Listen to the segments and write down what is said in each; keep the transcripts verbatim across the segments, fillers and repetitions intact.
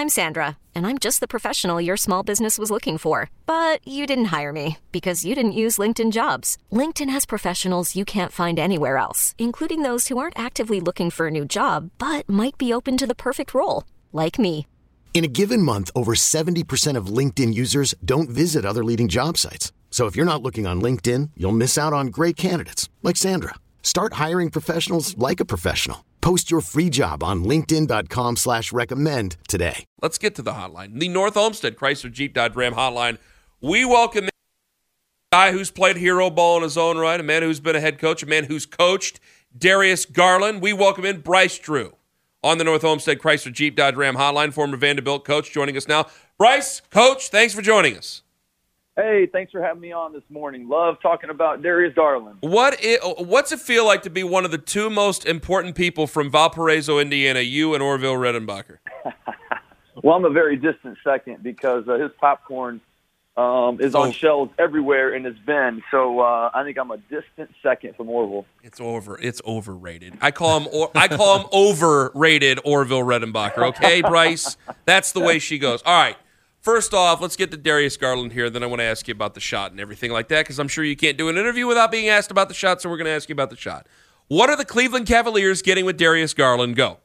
I'm Sandra, and I'm just the professional your small business was looking for. But you didn't hire me because you didn't use LinkedIn Jobs. LinkedIn has professionals you can't find anywhere else, including those who aren't actively looking for a new job, but might be open to the perfect role, like me. In a given month, over seventy percent of LinkedIn users don't visit other leading job sites. So if you're not looking on LinkedIn, you'll miss out on great candidates like Sandra. Start hiring professionals like a professional. Post your free job on linkedin.com slash recommend today. Let's get to the hotline. The North Olmsted Chrysler Jeep Dodge Ram hotline. We welcome a guy who's played hero ball in his own right, a man who's been a head coach, a man who's coached, Darius Garland. We welcome in Bryce Drew on the North Olmsted Chrysler Jeep Dodge Ram hotline, former Vanderbilt coach joining us now. Bryce, coach, thanks for joining us. Hey, thanks for having me on this morning. Love talking about Darius Garland. What it, what's it feel like to be one of the two most important people from Valparaiso, Indiana, you and Orville Redenbacher? Well, I'm a very distant second because uh, his popcorn um, is on oh. shelves everywhere in his bin. So uh, I think I'm a distant second from Orville. It's over. It's overrated. I call him. Or, I call him overrated Orville Redenbacher. Okay, Bryce, that's the way she goes. All right. First off, let's get to Darius Garland here. Then I want to ask you about the shot and everything like that because I'm sure you can't do an interview without being asked about the shot, so we're going to ask you about the shot. What are the Cleveland Cavaliers getting with Darius Garland? Go.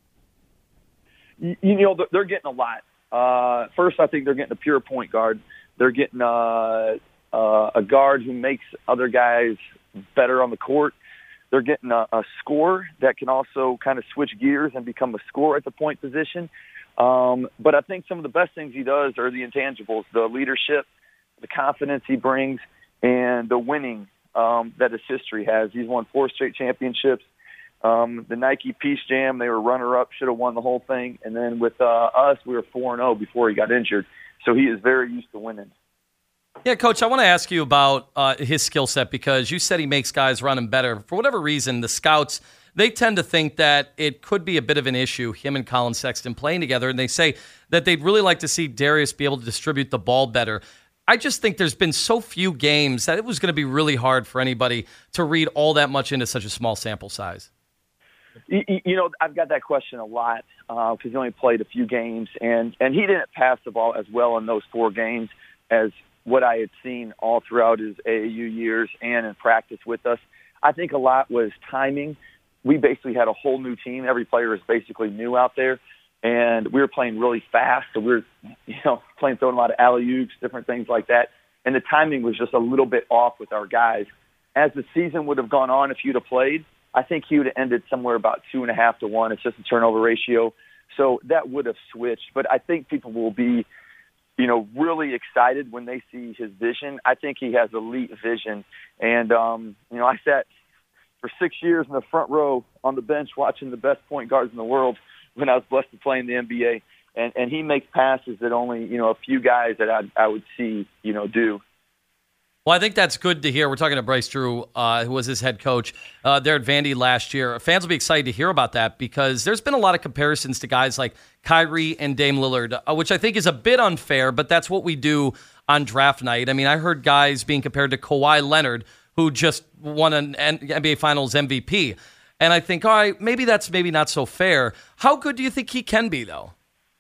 You, you know, they're getting a lot. Uh, first, I think they're getting a pure point guard. They're getting uh, uh, a guard who makes other guys better on the court. They're getting a, a scorer that can also kind of switch gears and become a scorer at the point position. Um, but I think some of the best things he does are the intangibles, the leadership, the confidence he brings, and the winning um, that his history has. He's won four straight championships. Um, the Nike Peace Jam, they were runner-up, should have won the whole thing. And then with uh, us, we were four and oh before he got injured. So he is very used to winning. Yeah, Coach, I want to ask you about uh, his skill set because you said he makes guys run him better. For whatever reason, the scouts – they tend to think that it could be a bit of an issue, him and Colin Sexton playing together, and they say that they'd really like to see Darius be able to distribute the ball better. I just think there's been so few games that it was going to be really hard for anybody to read all that much into such a small sample size. You, you know, I've got that question a lot because uh, he only played a few games, and, and he didn't pass the ball as well in those four games as what I had seen all throughout his A A U years and in practice with us. I think a lot was timing. We basically had a whole new team. Every player is basically new out there, and we were playing really fast. So we were, you know, playing throwing a lot of alley-oops, different things like that. And the timing was just a little bit off with our guys. As the season would have gone on, if you'd have played, I think he would have ended somewhere about two and a half to one. It's just a turnover ratio, so that would have switched. But I think people will be, you know, really excited when they see his vision. I think he has elite vision, and um, you know, I sat for six years in the front row on the bench watching the best point guards in the world when I was blessed to play in the N B A. And, and he makes passes that only, you know, a few guys that I, I would see, you know, do. Well, I think that's good to hear. We're talking to Bryce Drew, uh, who was his head coach uh, there at Vandy last year. Fans will be excited to hear about that because there's been a lot of comparisons to guys like Kyrie and Dame Lillard, uh, which I think is a bit unfair, but that's what we do on draft night. I mean, I heard guys being compared to Kawhi Leonard, who just won an N B A Finals M V P. And I think, all right, maybe that's maybe not so fair. How good do you think he can be, though?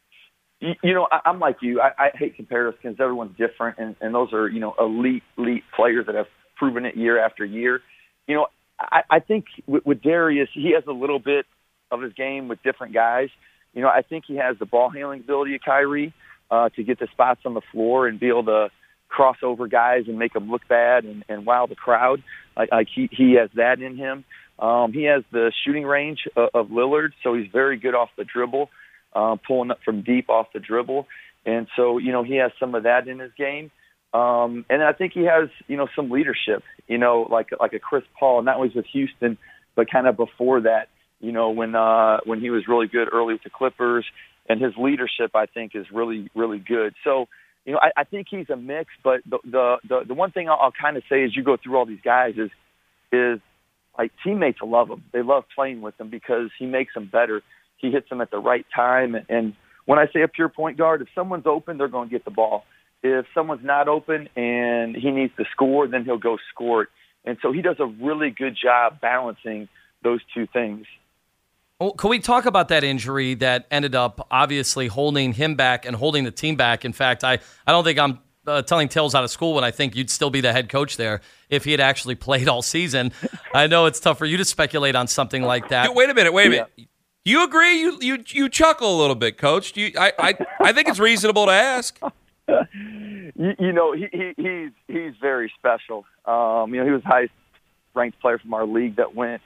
You, you know, I, I'm like you. I, I hate comparisons. Everyone's different, and, and those are, you know, elite, elite players that have proven it year after year. You know, I, I think with, with Darius, he has a little bit of his game with different guys. You know, I think he has the ball handling ability of Kyrie uh, to get the spots on the floor and be able to cross over guys and make them look bad and, and wow the crowd. Like, like he, he has that in him. Um, he has the shooting range of, of Lillard, so he's very good off the dribble, uh, pulling up from deep off the dribble. And so, you know, he has some of that in his game. Um, and I think he has, you know, some leadership, you know, like like a Chris Paul, not always with Houston, but kind of before that, you know, when uh, when he was really good early with the Clippers. And his leadership, I think, is really, really good. So, you know, I, I think he's a mix, but the the the, the one thing I'll, I'll kind of say as you go through all these guys is is like teammates love him. They love playing with him because he makes them better. He hits them at the right time. And, and when I say a pure point guard, if someone's open, they're going to get the ball. If someone's not open and he needs to score, then he'll go score it. And so he does a really good job balancing those two things. Well, can we talk about that injury that ended up obviously holding him back and holding the team back? In fact, I, I don't think I'm uh, telling tales out of school when I think you'd still be the head coach there if he had actually played all season. I know it's tough for you to speculate on something like that. Wait a minute, wait a minute. Yeah. You agree? You you you chuckle a little bit, Coach. Do you, I, I I think it's reasonable to ask. you, you know, he, he he's he's very special. Um, you know, he was the highest ranked player from our league that went.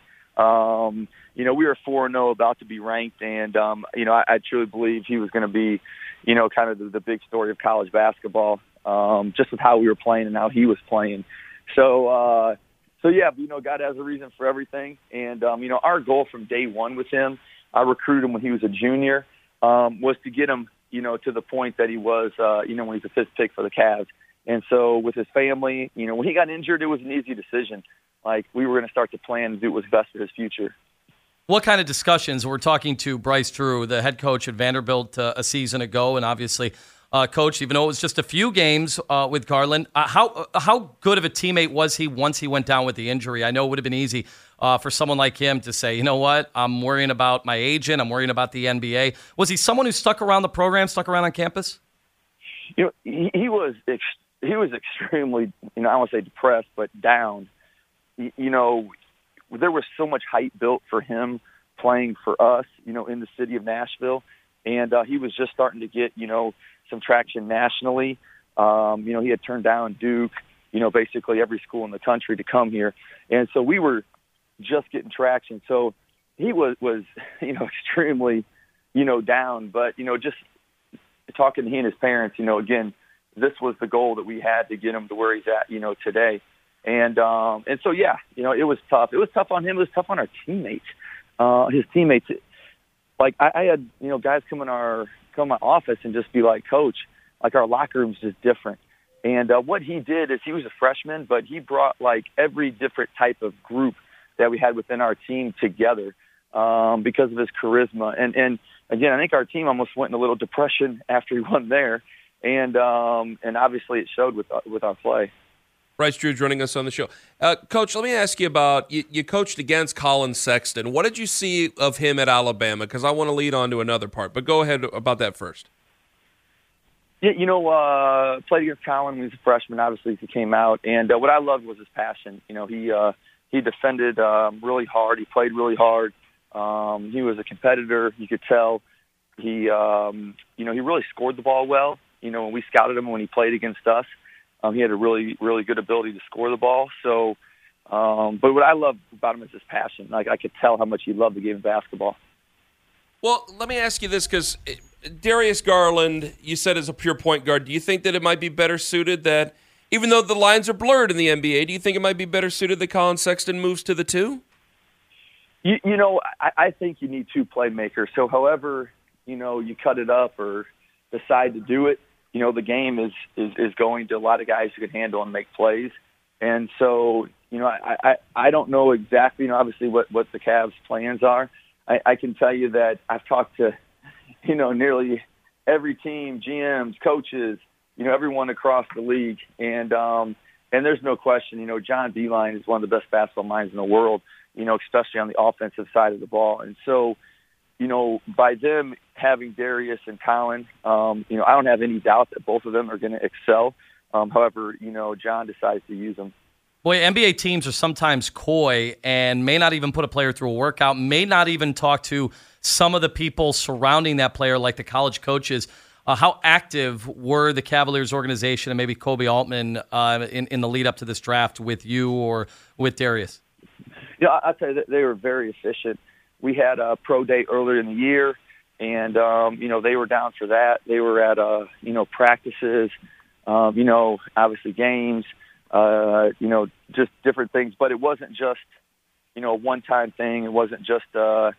Um, you know, we were four and zero, about to be ranked, and um, you know, I, I truly believe he was going to be, you know, kind of the, the big story of college basketball, um, just with how we were playing and how he was playing. So, uh, so yeah, you know, God has a reason for everything, and um, you know, our goal from day one with him, I recruited him when he was a junior, um, was to get him, you know, to the point that he was, uh, you know, when he's a fifth pick for the Cavs. And so with his family, you know, when he got injured, it was an easy decision. Like, we were going to start to plan and do what was best for his future. What kind of discussions? We're talking to Bryce Drew, the head coach at Vanderbilt uh, a season ago, and obviously uh, coach, even though it was just a few games uh, with Garland. Uh, how uh, how good of a teammate was he once he went down with the injury? I know it would have been easy uh, for someone like him to say, you know what, I'm worrying about my agent, I'm worrying about the N B A. Was he someone who stuck around the program, stuck around on campus? You know, he, he was ex- he was extremely, you know, I don't want to say depressed, but down. You, you know, there was so much hype built for him playing for us, you know, in the city of Nashville. And uh, he was just starting to get, you know, some traction nationally. Um, you know, he had turned down Duke, you know, basically every school in the country to come here. And so we were just getting traction. So he was, was you know, extremely, you know, down. But, you know, just talking to he and his parents, you know, again, this was the goal that we had to get him to where he's at, you know, today. And um, and so, yeah, you know, it was tough. It was tough on him. It was tough on our teammates. Uh, his teammates, like I, I had, you know, guys come in our come in my office and just be like, Coach, like our locker room's just different. And uh, what he did is he was a freshman, but he brought like every different type of group that we had within our team together um, because of his charisma. And and again, I think our team almost went in a little depression after he won there, and um, and obviously it showed with with our play. Bryce Drew joining us on the show. Uh, Coach, let me ask you about, you, you coached against Colin Sexton. What did you see of him at Alabama? Because I want to lead on to another part, but go ahead about that first. Yeah, you know, uh, played against Colin when he was a freshman, obviously, he came out. And uh, what I loved was his passion. You know, he uh, he defended um, really hard. He played really hard. Um, he was a competitor. You could tell. He, um, you know, he really scored the ball well. You know, when we scouted him when he played against us, Um, he had a really, really good ability to score the ball. So, um, but what I love about him is his passion. Like, I could tell how much he loved the game of basketball. Well, let me ask you this, because Darius Garland, you said is a pure point guard. Do you think that it might be better suited that, even though the lines are blurred in the N B A, do you think it might be better suited that Colin Sexton moves to the two? You, you know, I, I think you need two playmakers. So, however, you know, you cut it up or decide to do it, you know, the game is, is, is going to a lot of guys who can handle and make plays. And so, you know, I, I, I don't know exactly, you know, obviously what, what the Cavs' plans are. I, I can tell you that I've talked to, you know, nearly every team, G Ms, coaches, you know, everyone across the league. And, um, and there's no question, you know, John Beilein is one of the best basketball minds in the world, you know, especially on the offensive side of the ball. And so, you know, by them having Darius and Colin, um, you know, I don't have any doubt that both of them are going to excel. Um, however, you know, John decides to use them. Boy, N B A teams are sometimes coy and may not even put a player through a workout, may not even talk to some of the people surrounding that player, like the college coaches. Uh, how active were the Cavaliers organization and maybe Kobe Altman uh, in, in the lead up to this draft with you or with Darius? Yeah, I'll tell you that they were very efficient. We had a pro day earlier in the year, and, um, you know, they were down for that. They were at, uh, you know, practices, um, you know, obviously games, uh, you know, just different things. But it wasn't just, you know, a one-time thing. It wasn't just, uh,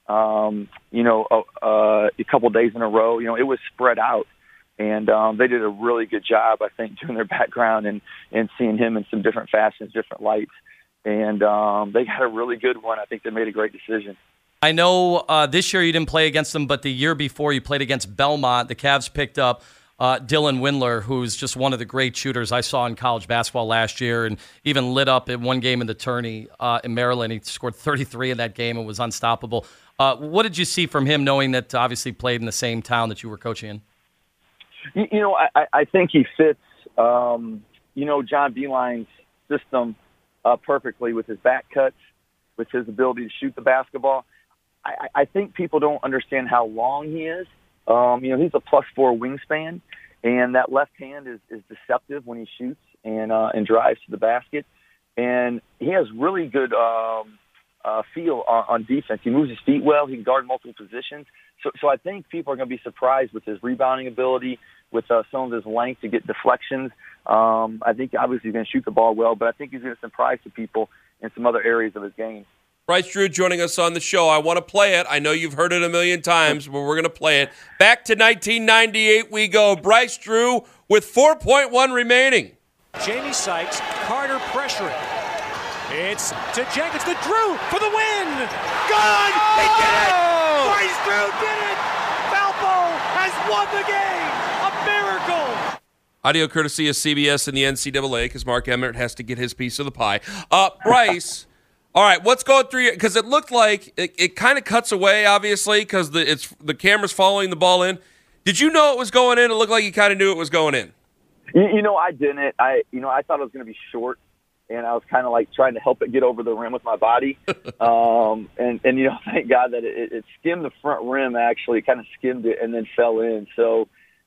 um, you know, a, a couple days in a row. You know, it was spread out. And um, they did a really good job, I think, doing their background and, and seeing him in some different fashions, different lights. And um, they got a really good one. I think they made a great decision. I know uh, this year you didn't play against them, but the year before you played against Belmont, the Cavs picked up uh, Dylan Windler, who's just one of the great shooters I saw in college basketball last year, and even lit up in one game in the tourney uh, in Maryland. He scored thirty-three in that game and was unstoppable. Uh, what did you see from him, knowing that obviously played in the same town that you were coaching in? You, you know, I, I think he fits, um, you know, John Beilein's system uh, perfectly with his back cuts, with his ability to shoot the basketball. I, I think people don't understand how long he is. Um, you know, he's a plus four wingspan, and that left hand is, is deceptive when he shoots and uh, and drives to the basket. And he has really good um, uh, feel on, on defense. He moves his feet well. He can guard multiple positions. So, so I think people are going to be surprised with his rebounding ability, with uh, some of his length to get deflections. Um, I think obviously he's going to shoot the ball well, but I think he's going to surprise the people in some other areas of his game. Bryce Drew joining us on the show. I want to play it. I know you've heard it a million times, but we're going to play it. Back to nineteen ninety-eight we go. Bryce Drew with four point one remaining. Jamie Sykes, Carter pressuring. It's to Jenkins, to Drew for the win. Good! He did it! Bryce Drew did it! Valpo has won the game! A miracle! Audio courtesy of C B S and the N C double A, because Mark Emmert has to get his piece of the pie. Uh, Bryce, all right, what's going through your – because it looked like it, it kind of cuts away, obviously, because the, it's the camera's following the ball in. Did you know it was going in? It looked like you kind of knew it was going in. You, you know, I didn't. I, you know, I thought it was going to be short, and I was kind of like trying to help it get over the rim with my body. um, and, and, you know, thank God that it, it skimmed the front rim, actually. It kind of skimmed it and then fell in. So,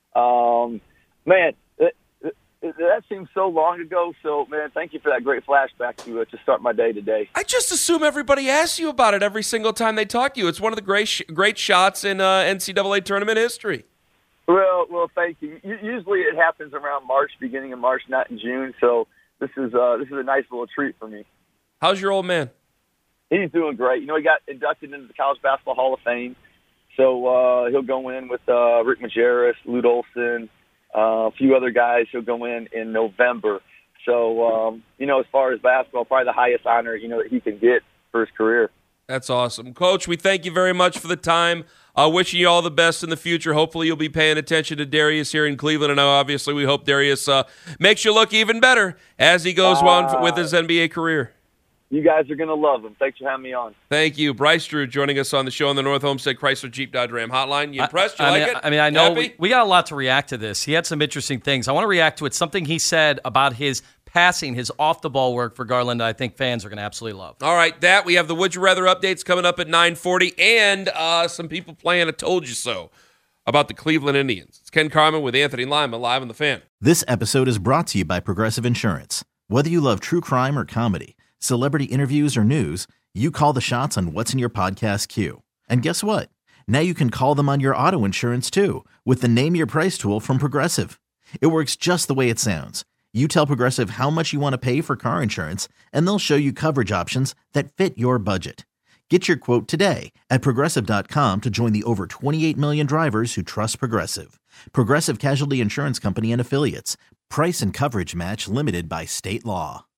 um, man, it, it, it, that seems so long ago. So, man, thank you for that great flashback to, uh, to start my day today. I just assume everybody asks you about it every single time they talk to you. It's one of the great sh- great shots in uh, N C double A tournament history. Well, well, thank you. Usually it happens around March, beginning of March, not in June. So this is uh, this is a nice little treat for me. How's your old man? He's doing great. You know, he got inducted into the College Basketball Hall of Fame, so uh, he'll go in with uh, Rick Majerus, Lute Olson, uh, a few other guys. He'll go in in November. So um, you know, as far as basketball, probably the highest honor you know that he can get for his career. That's awesome. Coach, we thank you very much for the time. Uh, wishing you all the best in the future. Hopefully you'll be paying attention to Darius here in Cleveland. And obviously we hope Darius uh, makes you look even better as he goes uh, on with his N B A career. You guys are going to love him. Thanks for having me on. Thank you. Bryce Drew joining us on the show on the North Homestead Chrysler Jeep Dodge Ram hotline. You impressed? You I, I like mean, it? I mean, I know we, we got a lot to react to this. He had some interesting things. I want to react to it. Something he said about his passing, his off-the-ball work for Garland, I think fans are going to absolutely love. All right, that. We have the Would You Rather updates coming up at nine forty, and uh, some people playing a Told You So about the Cleveland Indians. It's Ken Carman with Anthony Lima live on The Fan. This episode is brought to you by Progressive Insurance. Whether you love true crime or comedy, celebrity interviews or news, you call the shots on what's in your podcast queue. And guess what? Now you can call them on your auto insurance too with the Name Your Price tool from Progressive. It works just the way it sounds. You tell Progressive how much you want to pay for car insurance, and they'll show you coverage options that fit your budget. Get your quote today at Progressive dot com to join the over twenty-eight million drivers who trust Progressive. Progressive Casualty Insurance Company and Affiliates. Price and coverage match limited by state law.